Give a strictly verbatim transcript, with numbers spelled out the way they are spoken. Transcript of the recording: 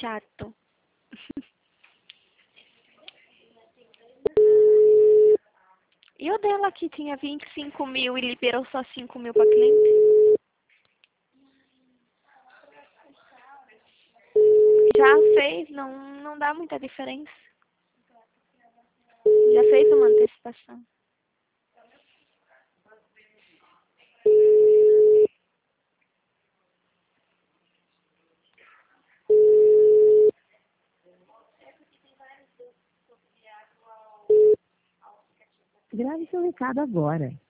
chato. E o dela que tinha vinte e cinco mil e liberou só cinco mil para cliente? Já fez, não, não dá muita diferença. Já fez uma antecipação. Grave seu recado agora.